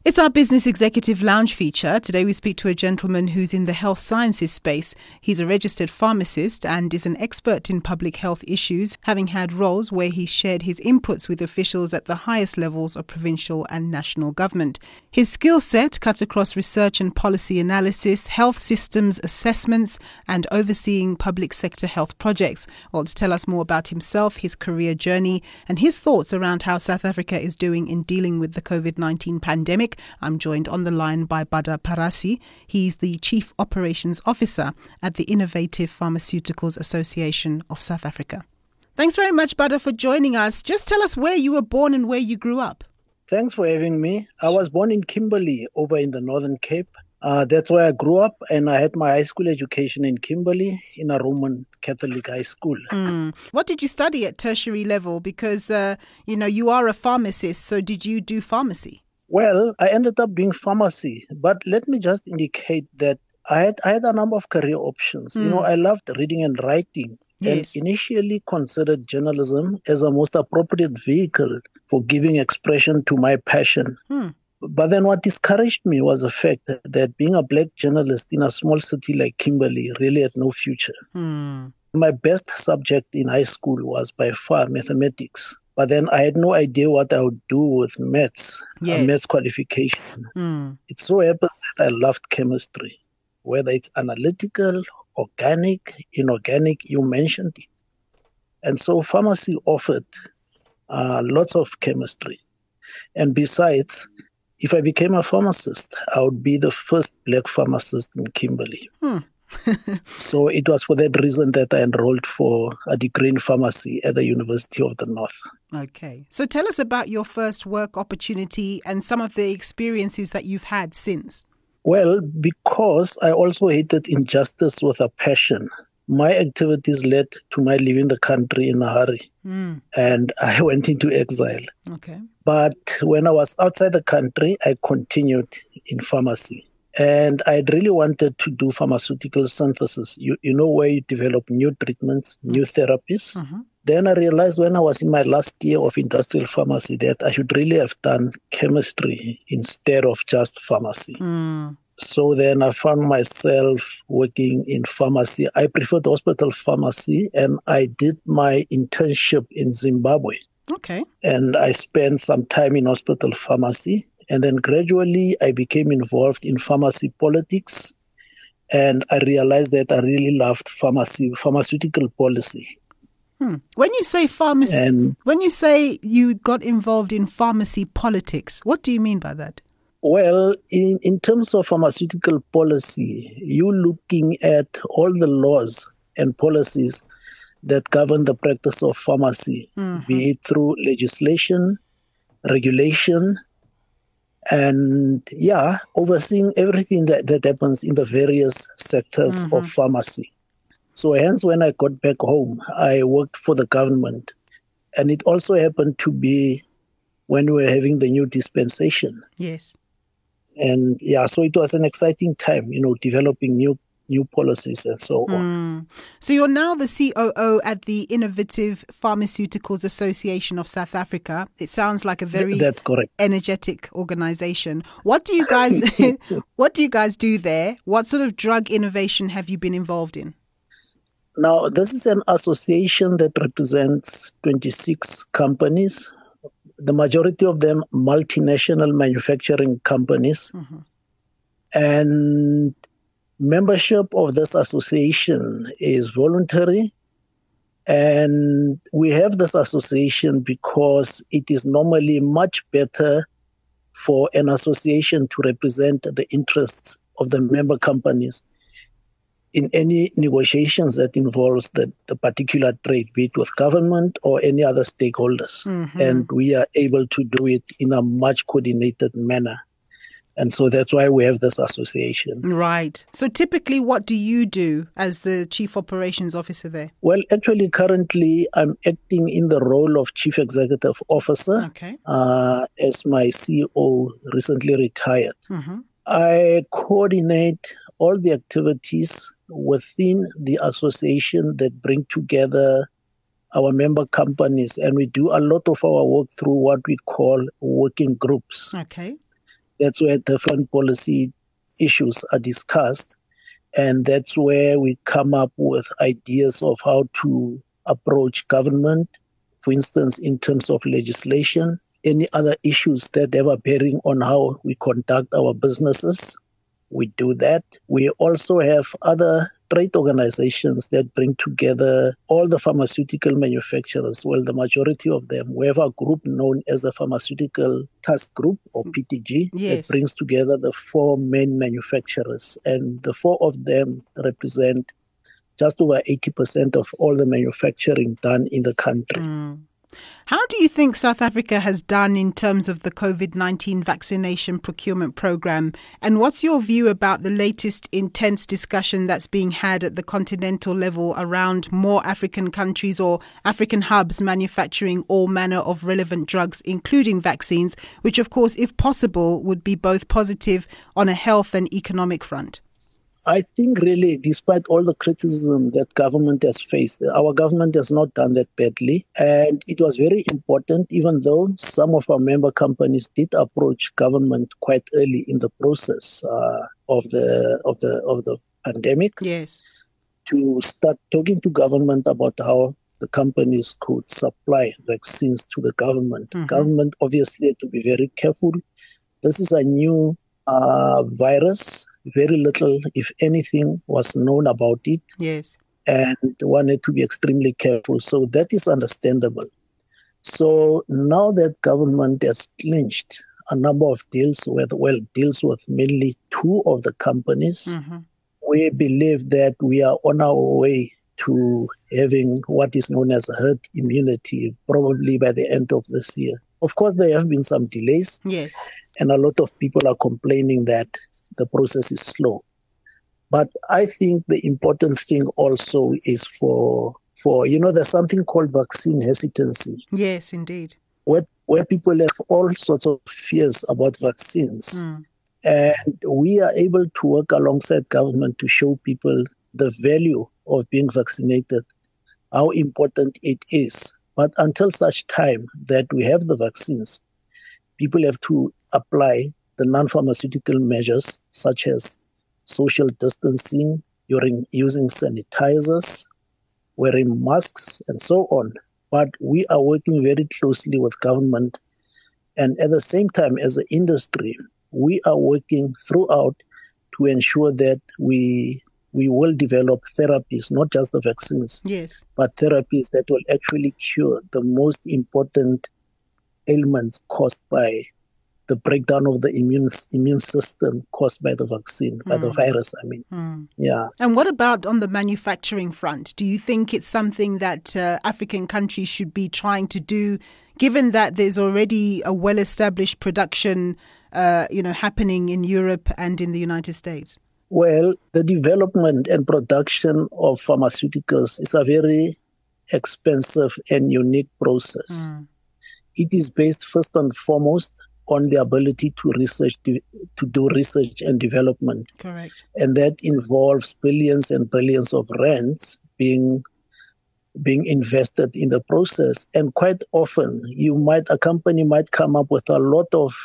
It's our Business Executive Lounge feature. Today we speak to a gentleman who's in the health sciences space. He's a registered pharmacist and is an expert in public health issues, having had roles where he shared his inputs with officials at the highest levels of provincial and national government. His skill set cuts across research and policy analysis, health systems assessments, and overseeing public sector health projects. Well, to tell us more about himself, his career journey, and his thoughts around how South Africa is doing in dealing with the COVID-19 pandemic, I'm joined on the line by Bada Parasi. He's the Chief Operations Officer at the Innovative Pharmaceuticals Association of South Africa. Thanks very much, Bada, for joining us. Just tell us where you were born and where you grew up. Thanks for having me. I was born in Kimberley, over in the Northern Cape. That's where I grew up, and I had my high school education in Kimberley in a Roman Catholic high school. What did you study at tertiary level? Because, you are a pharmacist, so did you do pharmacy? Well, I ended up doing pharmacy, but let me just indicate that I had a number of career options. I loved reading and writing, and initially considered journalism as a most appropriate vehicle for giving expression to my passion. But then what discouraged me was the fact that being a black journalist in a small city like Kimberley really had no future. My best subject in high school was by far mathematics. But then I had no idea what I would do with maths, maths qualification. It so happened that I loved chemistry, whether it's analytical, organic, inorganic, you mentioned it. And so pharmacy offered lots of chemistry. And besides, if I became a pharmacist, I would be the first black pharmacist in Kimberley. So it was for that reason that I enrolled for a degree in pharmacy at the University of the North. Okay. So tell us about your first work opportunity and some of the experiences that you've had since. Well, because I also hated injustice with a passion, my activities led to my leaving the country in a hurry. And I went into exile. Okay. But when I was outside the country, I continued in pharmacy. And I really wanted to do pharmaceutical synthesis, where you develop new treatments, new therapies. Then I realized when I was in my last year of industrial pharmacy that I should really have done chemistry instead of just pharmacy. So then I found myself working in pharmacy. I preferred hospital pharmacy, and I did my internship in Zimbabwe. Okay. And I spent some time in hospital pharmacy. And then gradually I became involved in pharmacy politics. And I realized that I really loved pharmaceutical policy. When you say pharmacy, when you say you got involved in pharmacy politics, what do you mean by that? Well, in terms of pharmaceutical policy, you're looking at all the laws and policies that govern the practice of pharmacy, be it through legislation, regulation, and overseeing everything that happens in the various sectors of pharmacy. So hence, when I got back home, I worked for the government. And it also happened to be when we were having the new dispensation. Yes. And so it was an exciting time, developing new policies and so on. So you're now the COO at the Innovative Pharmaceuticals Association of South Africa. It sounds like a very energetic organization. What do you guys do there? What sort of drug innovation have you been involved in? Now, this is an association that represents 26 companies, the majority of them multinational manufacturing companies. And membership of this association is voluntary, and we have this association because it is normally much better for an association to represent the interests of the member companies in any negotiations that involves the particular trade, be it with government or any other stakeholders. And we are able to do it in a much coordinated manner. And so that's why we have this association. Right. So typically, what do you do as the Chief Operations Officer there? Well, actually, currently, I'm acting in the role of Chief Executive Officer, as my CEO recently retired. I coordinate all the activities within the association that bring together our member companies, and we do a lot of our work through what we call working groups. Okay. That's where different policy issues are discussed. And that's where we come up with ideas of how to approach government, for instance, in terms of legislation, any other issues that have a bearing on how we conduct our businesses. We do that. We also have other trade organizations that bring together all the pharmaceutical manufacturers. Well, the majority of them. We have a group known as the Pharmaceutical Task Group, or PTG, yes, that brings together the four main manufacturers. And the four of them represent just over 80% of all the manufacturing done in the country. How do you think South Africa has done in terms of the COVID-19 vaccination procurement program? And what's your view about the latest intense discussion that's being had at the continental level around more African countries or African hubs manufacturing all manner of relevant drugs, including vaccines, which, of course, if possible, would be both positive on a health and economic front? I think really, despite all the criticism that government has faced, our government has not done that badly. And it was very important, even though some of our member companies did approach government quite early in the process of the pandemic. Yes. To start talking to government about how the companies could supply vaccines to the government. Mm-hmm. Government obviously had to be very careful. This is a new virus. Very little, if anything, was known about it. Yes. And one had to be extremely careful. So that is understandable. So now that government has clinched a number of deals deals with mainly two of the companies, mm-hmm. we believe that we are on our way to having what is known as herd immunity, probably by the end of this year. Of course, there have been some delays. Yes. And a lot of people are complaining that the process is slow. But I think the important thing also is for there's something called vaccine hesitancy. Yes, indeed. Where people have all sorts of fears about vaccines. And we are able to work alongside government to show people the value of being vaccinated, how important it is. But until such time that we have the vaccines, people have to apply the non-pharmaceutical measures such as social distancing, using sanitizers, wearing masks, and so on. But we are working very closely with government. And at the same time, as an industry, we are working throughout to ensure that we will develop therapies, not just the vaccines, yes, but therapies that will actually cure the most important ailments caused by the breakdown of the immune system caused by the vaccine, by the virus, Yeah. And what about on the manufacturing front? Do you think it's something that African countries should be trying to do, given that there's already a well-established production, happening in Europe and in the United States? Well, the development and production of pharmaceuticals is a very expensive and unique process. It is based first and foremost on the ability to do research and development. Correct. And that involves billions and billions of rands being invested in the process. And quite often, a company might come up with a lot of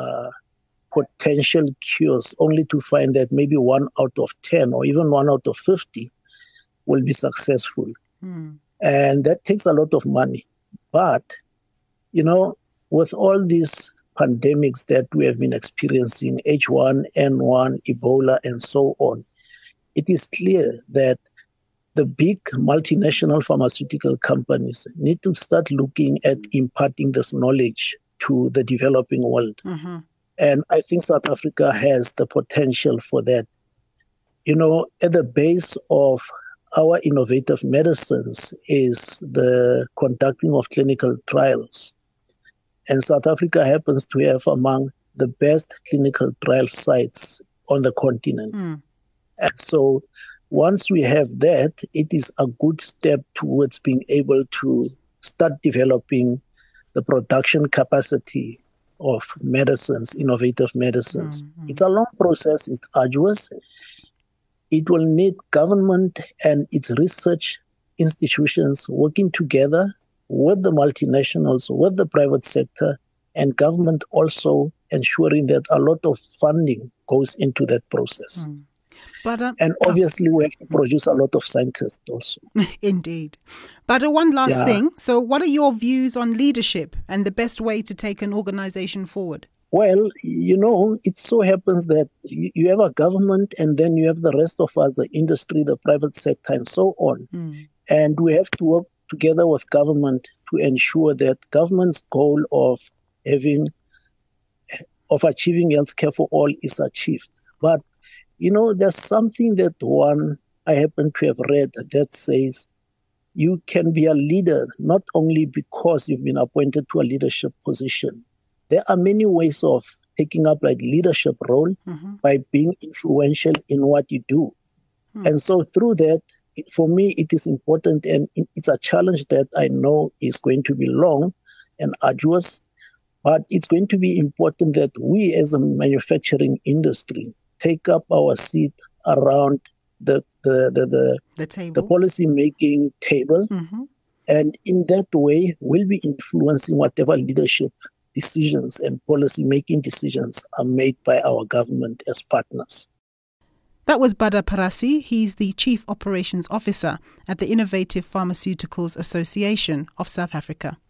potential cures, only to find that maybe 1 out of 10 or even 1 out of 50 will be successful. And that takes a lot of money. But, with all these pandemics that we have been experiencing, H1N1, Ebola, and so on, it is clear that the big multinational pharmaceutical companies need to start looking at imparting this knowledge to the developing world. Mm-hmm. And I think South Africa has the potential for that. At the base of our innovative medicines is the conducting of clinical trials. And South Africa happens to have among the best clinical trial sites on the continent. And so once we have that, it is a good step towards being able to start developing the production capacity of medicines, innovative medicines. It's a long process. It's arduous. It will need government and its research institutions working together with the multinationals, with the private sector, and government also ensuring that a lot of funding goes into that process. And obviously, we have to produce a lot of scientists also. Indeed. But one last thing. So what are your views on leadership and the best way to take an organization forward? Well, it so happens that you have a government and then you have the rest of us, the industry, the private sector, and so on. And we have to work together with government to ensure that government's goal of achieving healthcare for all is achieved. But there's something that I happen to have read that says you can be a leader not only because you've been appointed to a leadership position. There are many ways of taking up like leadership role by being influential in what you do. And so through that, for me, it is important, and it's a challenge that I know is going to be long and arduous, but it's going to be important that we as a manufacturing industry take up our seat around the table, the policy making table, and in that way we'll be influencing whatever leadership decisions and policy making decisions are made by our government as partners. That was Bada Parasi. He's the Chief Operations Officer at the Innovative Pharmaceuticals Association of South Africa.